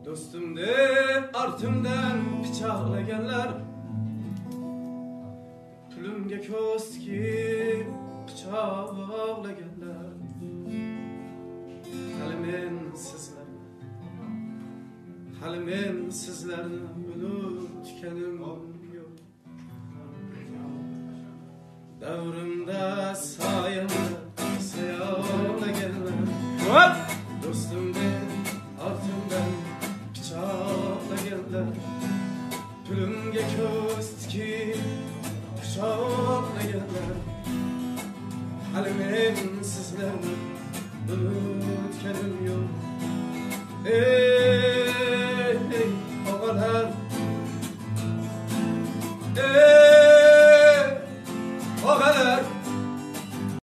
Dostum deb ortimdan pichoqlaganlar, pulimga ko'z tikib pichoqlaganlar. Hali men sizlarni unutganim yo'q. Davrimda soyamda sayolaganlar.